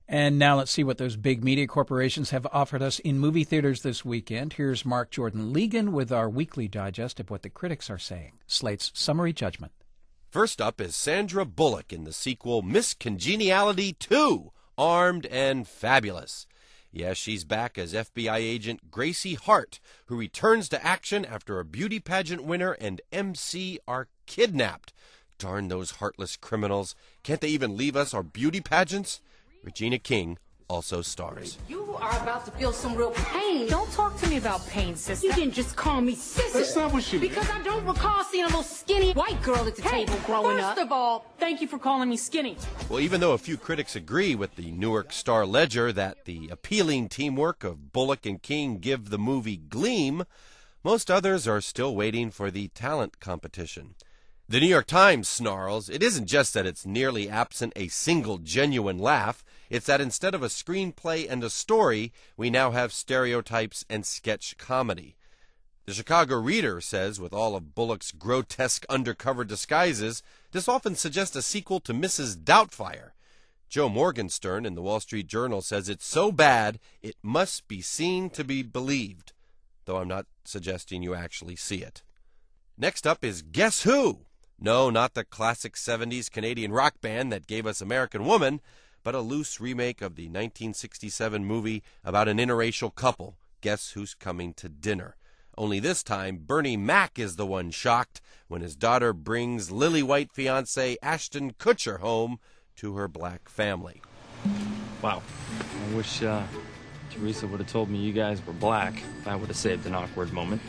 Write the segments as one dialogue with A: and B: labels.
A: And now let's see what those big media corporations have offered us in movie theaters this weekend. Here's Mark Jordan Legan with our weekly digest of what the critics are saying. Slate's Summary Judgment.
B: First up is Sandra Bullock in the sequel Miss Congeniality 2, Armed and Fabulous. Yes, she's back as FBI agent Gracie Hart, who returns to action after a beauty pageant winner and MC are kidnapped. Darn those heartless criminals. Can't they even leave us our beauty pageants? Regina King also stars.
C: You are about to feel some real pain.
D: Don't talk to me about pain, sister.
C: You didn't just call me sister.
E: That's not what she meant.
C: Because I don't recall seeing a little skinny white girl at the table growing up.
D: First of all, thank you for calling me skinny.
B: Well, even though a few critics agree with the Newark Star-Ledger that the appealing teamwork of Bullock and King give the movie gleam, most others are still waiting for the talent competition. The New York Times snarls, it isn't just that it's nearly absent a single genuine laugh, it's that instead of a screenplay and a story, we now have stereotypes and sketch comedy. The Chicago Reader says, with all of Bullock's grotesque undercover disguises, this often suggests a sequel to Mrs. Doubtfire. Joe Morgenstern in the Wall Street Journal says it's so bad it must be seen to be believed, though I'm not suggesting you actually see it. Next up is Guess Who? No, not the classic 70s Canadian rock band that gave us American Woman, but a loose remake of the 1967 movie about an interracial couple, Guess Who's Coming to Dinner. Only this time, Bernie Mac is the one shocked when his daughter brings lily-white fiancé Ashton Kutcher home to her black family.
F: Wow. I wish Teresa would have told me you guys were black. That would have saved an awkward moment.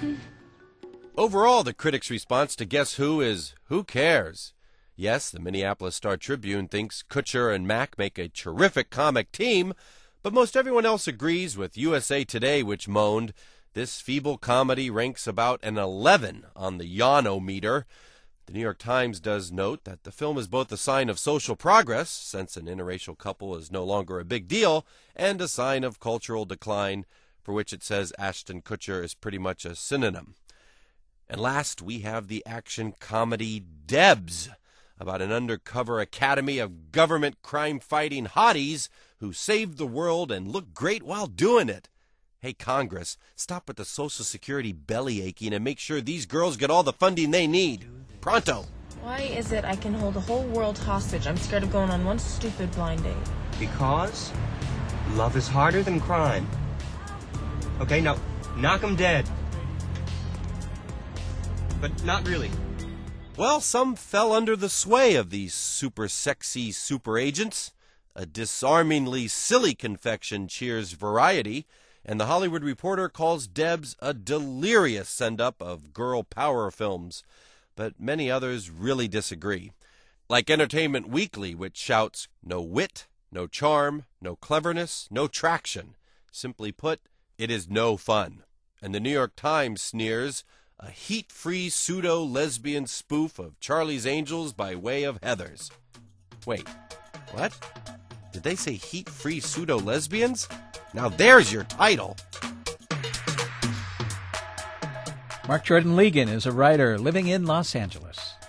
B: Overall, the critics' response to Guess Who is, who cares? Yes, the Minneapolis Star-Tribune thinks Kutcher and Mac make a terrific comic team, but most everyone else agrees with USA Today, which moaned, this feeble comedy ranks about an 11 on the Yawnometer. The New York Times does note that the film is both a sign of social progress, since an interracial couple is no longer a big deal, and a sign of cultural decline, for which it says Ashton Kutcher is pretty much a synonym. And last, we have the action comedy Debs, about an undercover academy of government crime-fighting hotties who saved the world and look great while doing it. Hey, Congress, stop with the Social Security belly aching and make sure these girls get all the funding they need. Pronto!
G: Why is it I can hold the whole world hostage? I'm scared of going on one stupid blind date.
H: Because love is harder than crime. Okay, now, knock 'em dead. But not really.
B: Well, some fell under the sway of these super sexy super agents. A disarmingly silly confection cheers Variety, and the Hollywood Reporter calls Debs a delirious send-up of girl power films. But many others really disagree. Like Entertainment Weekly, which shouts, no wit, no charm, no cleverness, no traction. Simply put, it is no fun. And the New York Times sneers, a heat-free pseudo-lesbian spoof of Charlie's Angels by way of Heathers. Wait, what? Did they say heat-free pseudo-lesbians? Now there's your title.
A: Mark Jordan Legan is a writer living in Los Angeles.